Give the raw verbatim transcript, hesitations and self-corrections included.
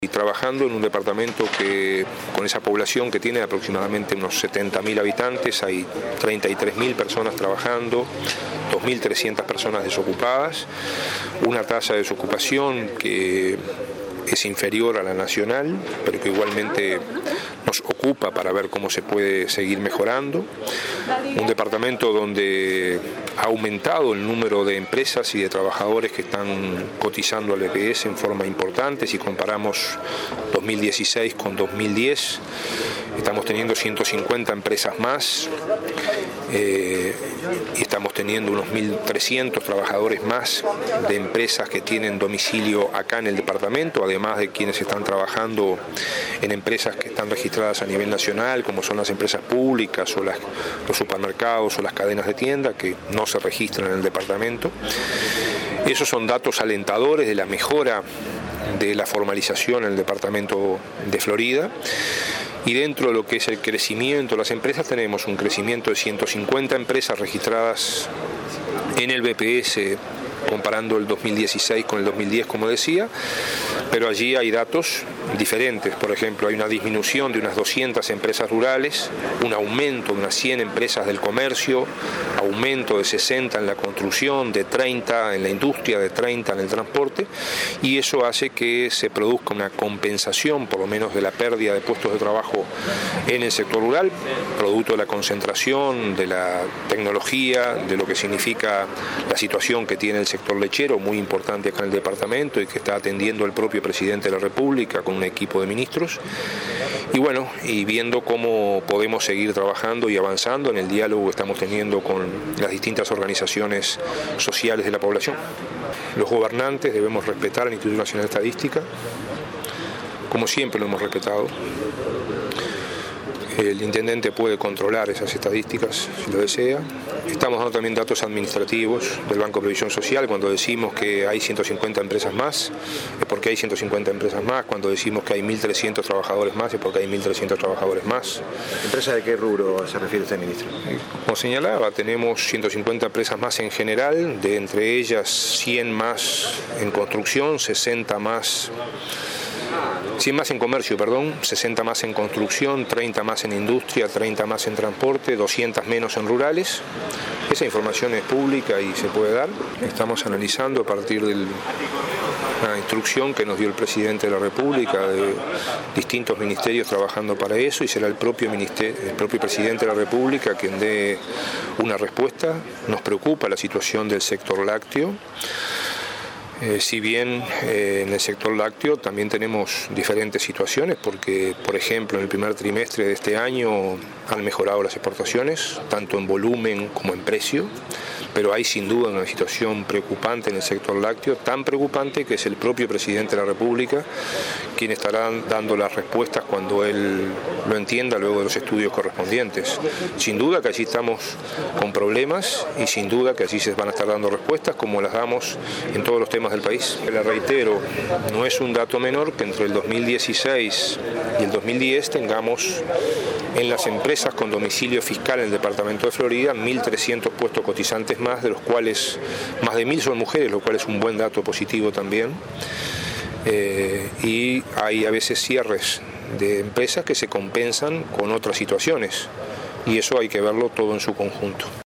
Y trabajando en un departamento que, con esa población que tiene aproximadamente unos setenta mil habitantes, hay treinta y tres mil personas trabajando, dos mil trescientas personas desocupadas, una tasa de desocupación que es inferior a la nacional, pero que igualmente nos ocupa para ver cómo se puede seguir mejorando. Un departamento donde ha aumentado el número de empresas y de trabajadores que están cotizando al B P S en forma importante. Si comparamos dos mil dieciséis con dos mil diez, estamos teniendo ciento cincuenta empresas más eh, y estamos teniendo unos mil trescientos trabajadores más de empresas que tienen domicilio acá en el departamento, además de quienes están trabajando en empresas que están registradas a nivel nacional, como son las empresas públicas o las, los supermercados o las cadenas de tienda que no se registran en el departamento. Esos son datos alentadores de la mejora de la formalización en el departamento de Florida. Y dentro de lo que es el crecimiento de las empresas tenemos un crecimiento de ciento cincuenta empresas registradas en el B P S, comparando el dos mil dieciséis con el dos mil diez, como decía, pero allí hay datos diferentes. Por ejemplo, hay una disminución de unas doscientas empresas rurales, un aumento de unas cien empresas del comercio, aumento de sesenta en la construcción, de treinta en la industria, de treinta en el transporte, y eso hace que se produzca una compensación, por lo menos, de la pérdida de puestos de trabajo en el sector rural, producto de la concentración, de la tecnología, de lo que significa la situación que tiene el sector lechero, muy importante acá en el departamento y que está atendiendo el propio presidente de la República con un equipo de ministros. Y bueno, y viendo cómo podemos seguir trabajando y avanzando en el diálogo que estamos teniendo con las distintas organizaciones sociales de la población. Los gobernantes debemos respetar al Instituto Nacional de Estadística, como siempre lo hemos respetado. El intendente puede controlar esas estadísticas si lo desea. Estamos dando también datos administrativos del Banco de Previsión Social. Cuando decimos que hay ciento cincuenta empresas más, es porque hay ciento cincuenta empresas más. Cuando decimos que hay mil trescientos trabajadores más, es porque hay mil trescientos trabajadores más. ¿Empresa de qué rubro se refiere usted, ministro? Como señalaba, tenemos ciento cincuenta empresas más en general, de entre ellas cien más en construcción, sesenta más... cien más en comercio, perdón, sesenta más en construcción, treinta más en industria, treinta más en transporte, doscientas menos en rurales. Esa información es pública y se puede dar. Estamos analizando a partir de una instrucción que nos dio el presidente de la República, de distintos ministerios trabajando para eso, y será el propio, ministerio, el propio presidente de la República quien dé una respuesta. Nos preocupa la situación del sector lácteo. Eh, si bien eh, en el sector lácteo también tenemos diferentes situaciones, porque, por ejemplo, en el primer trimestre de este año han mejorado las exportaciones, tanto en volumen como en precio, pero hay sin duda una situación preocupante en el sector lácteo, tan preocupante que es el propio presidente de la República quien estará dando las respuestas cuando él lo entienda luego de los estudios correspondientes. Sin duda que allí estamos con problemas y sin duda que allí se van a estar dando respuestas como las damos en todos los temas del país. Le reitero, no es un dato menor que entre el dos mil dieciséis y el dos mil diez tengamos en las empresas con domicilio fiscal en el departamento de Florida mil trescientos puestos cotizantes más, de los cuales más de mil son mujeres, lo cual es un buen dato positivo también. Eh, y hay a veces cierres de empresas que se compensan con otras situaciones y eso hay que verlo todo en su conjunto.